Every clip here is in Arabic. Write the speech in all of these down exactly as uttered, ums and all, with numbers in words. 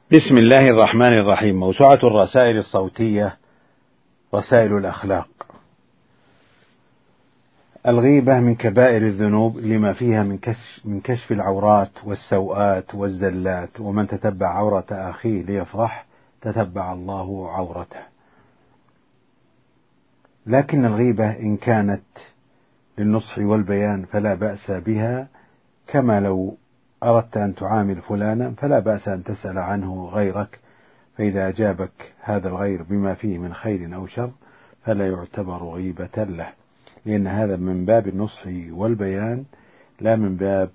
بسم الله الرحمن الرحيم. موسوعة الرسائل الصوتية رسائل الأخلاق. الغيبة من كبائر الذنوب لما فيها من كشف, من كشف العورات والسوءات والزلات، ومن تتبع عورة أخيه ليفضح تتبع الله عورته. لكن الغيبة إن كانت للنصح والبيان فلا بأس بها، كما لو أردت أن تعامل فلانا فلا بأس أن تسأل عنه غيرك، فإذا أجابك هذا الغير بما فيه من خير أو شر فلا يعتبر غيبة له، لأن هذا من باب النصح والبيان لا من باب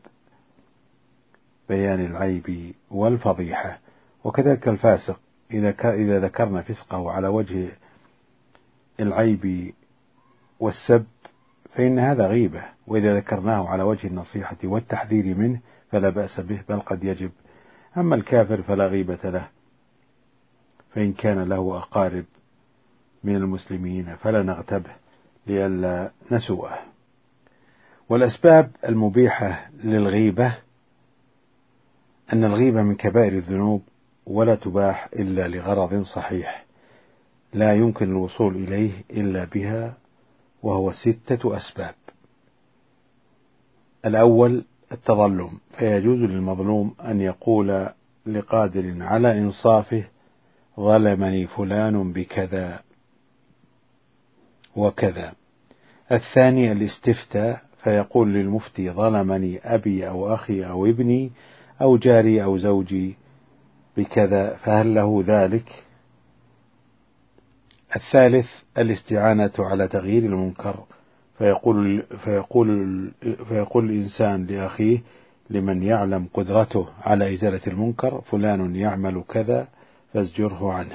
بيان العيب والفضيحة. وكذلك الفاسق إذا ذكرنا فسقه على وجه العيب والسب فإن هذا غيبة، وإذا ذكرناه على وجه النصيحة والتحذير منه فلا بأس به، بل قد يجب. أما الكافر فلا غيبة له، فإن كان له أقارب من المسلمين فلا نغتبه لئلا نسوءه. والأسباب المبيحة للغيبة أن الغيبة من كبائر الذنوب ولا تباح إلا لغرض صحيح لا يمكن الوصول إليه إلا بها، وهو ستة أسباب. الأول التظلم، فيجوز للمظلوم أن يقول لقادر على إنصافه ظلمني فلان بكذا وكذا. الثاني الاستفتاء، فيقول للمفتي ظلمني أبي أو أخي أو ابني أو جاري أو زوجي بكذا، فهل له ذلك؟ الثالث الاستعانة على تغيير المنكر، فيقول, فيقول, فيقول الإنسان لأخيه لمن يعلم قدرته على إزالة المنكر فلان يعمل كذا فازجره عنه،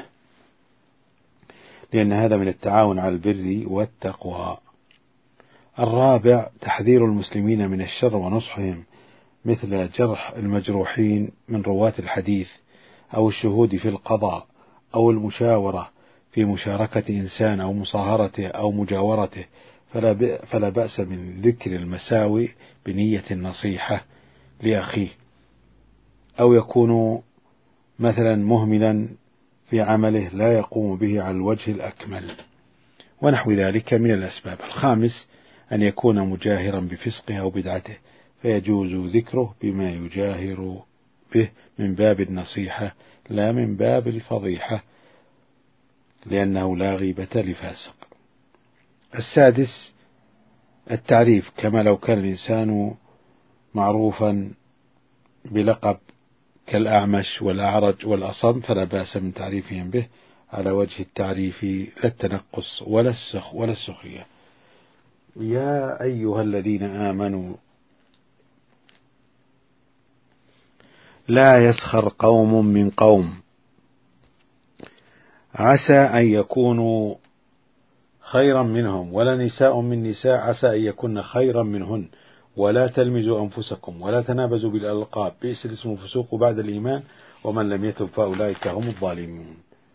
لأن هذا من التعاون على البر والتقوى. الرابع تحذير المسلمين من الشر ونصحهم، مثل جرح المجروحين من رواة الحديث أو الشهود في القضاء أو المشاورة في مشاركة إنسان أو مصاهرته أو مجاورته، فلا, فلا بأس من ذكر المساوي بنية النصيحة لأخيه، أو يكون مثلا مهملا في عمله لا يقوم به على الوجه الأكمل ونحو ذلك من الأسباب. الخامس أن يكون مجاهرا بفسقه أو بدعته، فيجوز ذكره بما يجاهر به من باب النصيحة لا من باب الفضيحة، لأنه لا غيبة لفاسق. السادس التعريف، كما لو كان الإنسان معروفا بلقب كالأعمش والأعرج والأصم فلا بأس من تعريفهم به على وجه التعريف لا التنقص ولا السخ ولا السخرية. يا أيها الذين آمنوا لا يسخر قوم من قوم عسى أن يكونوا خيرا منهم ولا نساء من نساء عسى أن يكون خيرا منهن ولا تلمزوا أنفسكم ولا تنابزوا بالألقاب بئس الاسم الفسوق بعد الإيمان ومن لم يتب فأولئك هم الظالمون.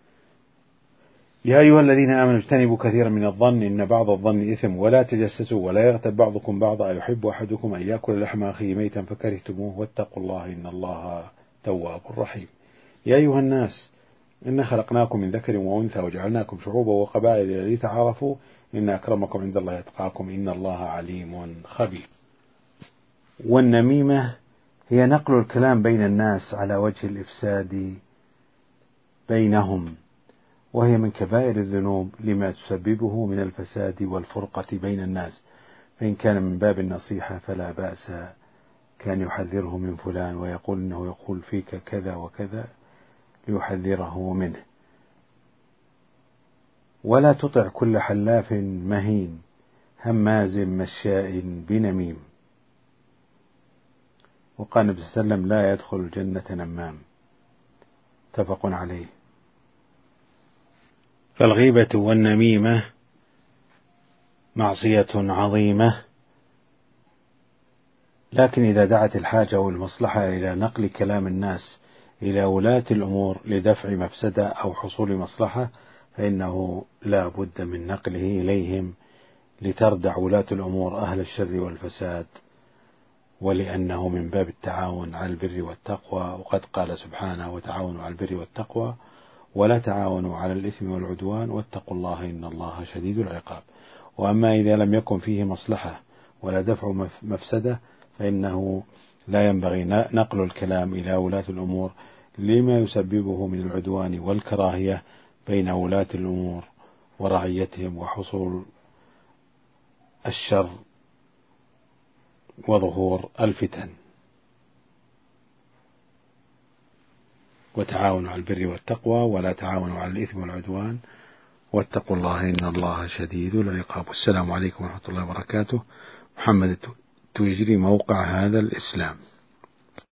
يا أيها الذين آمنوا اجتنبوا كثيرا من الظن إن بعض الظن إثم ولا تجسسوا ولا يغتب بعضكم بعضا أيحب أحدكم أن يأكل لحم أخيه ميتا فكرهتموه واتقوا الله إن الله تواب رحيم. يا أيها الناس إن خلقناكم من ذكر وأنثى وجعلناكم شعوبا وقبائل لتعارفوا إن أكرمكم عند الله يتقاكم إن الله عليم خبير. والنميمة هي نقل الكلام بين الناس على وجه الإفساد بينهم، وهي من كبائر الذنوب لما تسببه من الفساد والفرقة بين الناس، فإن كان من باب النصيحة فلا بأس، كان يحذره من فلان ويقول إنه يقول فيك كذا وكذا ليحذره منه. ولا تطع كل حلاف مهين هماز مشاء بنميم، وقال النبي صلى الله عليه وسلم لا يدخل الجنة نمام، متفق عليه. فالغيبة والنميمة معصية عظيمة، لكن إذا دعت الحاجة والمصلحة إلى نقل كلام الناس إلى ولاة الأمور لدفع مفسدة أو حصول مصلحة فإنه لا بد من نقله إليهم لتردع ولاة الأمور أهل الشر والفساد ولأنه من باب التعاون على البر والتقوى، وقد قال سبحانه: وتعاونوا على البر والتقوى ولا تعاونوا على الإثم والعدوان واتقوا الله إن الله شديد العقاب. وأما إذا لم يكن فيه مصلحة ولا دفع مفسدة فإنه لا ينبغي نقل الكلام إلى ولاة الأمور لما يسببه من العدوان والكراهية بين ولاة الأمور ورعيتهم وحصول الشر وظهور الفتن. وتعاونوا على البر والتقوى ولا تعاونوا على الإثم والعدوان واتقوا الله إن الله شديد العقاب. السلام عليكم ورحمة الله وبركاته. محمد التويجري، موقع هذا الإسلام.